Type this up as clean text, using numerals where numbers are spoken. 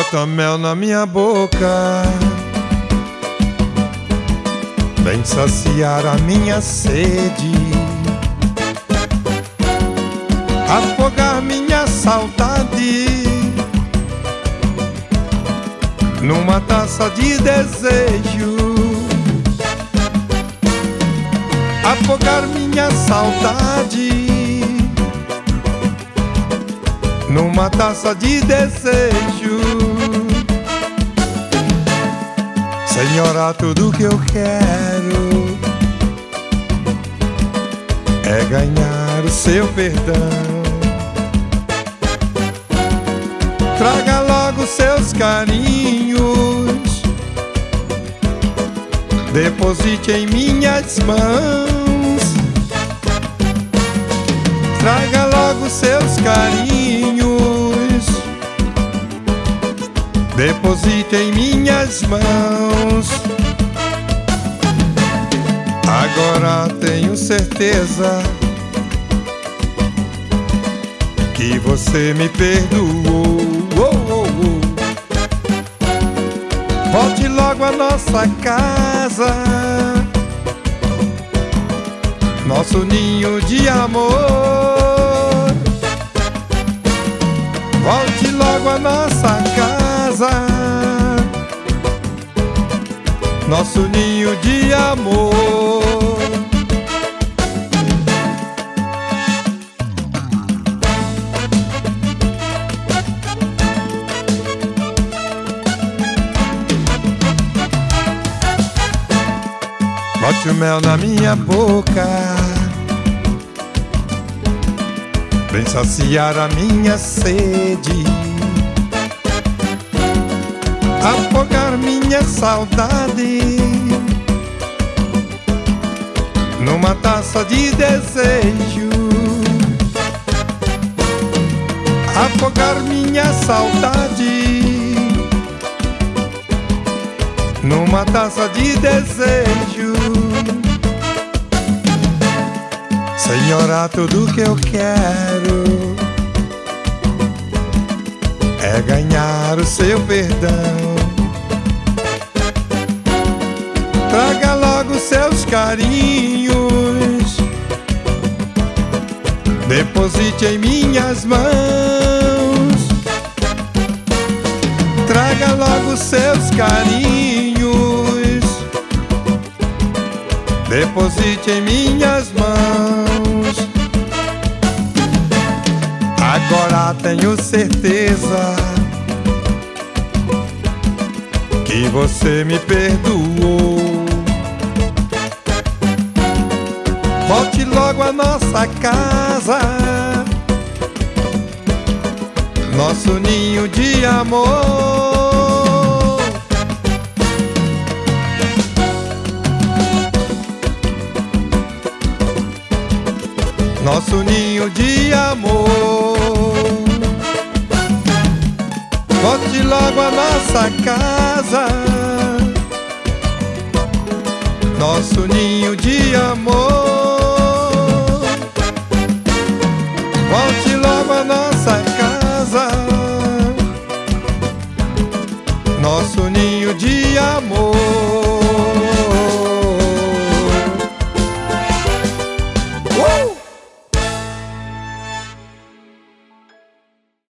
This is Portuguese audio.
Bota mel na minha boca, vem saciar a minha sede, afogar minha saudade numa taça de desejos, afogar minha saudade numa taça de desejo. Senhora, tudo que eu quero é ganhar o seu perdão. Traga logo seus carinhos, deposite em minhas mãos. Traga logo seus carinhos, deposite em minhas mãos. Agora tenho certeza que você me perdoou. Volte logo à nossa casa, nosso ninho de amor. Volte logo à nossa casa, nosso ninho de amor. Bote o mel na minha boca, vem saciar a minha sede, afogar minha saudade numa taça de desejo, afogar minha saudade numa taça de desejo. Senhora, tudo que eu quero é ganhar o seu perdão. Traga logo seus carinhos, deposite em minhas mãos. Traga logo seus carinhos, deposite em minhas mãos. Agora tenho certeza que você me perdoou. Volte logo à nossa casa, nosso ninho de amor. Nosso ninho de amor. Volte logo à nossa casa, nosso ninho de amor.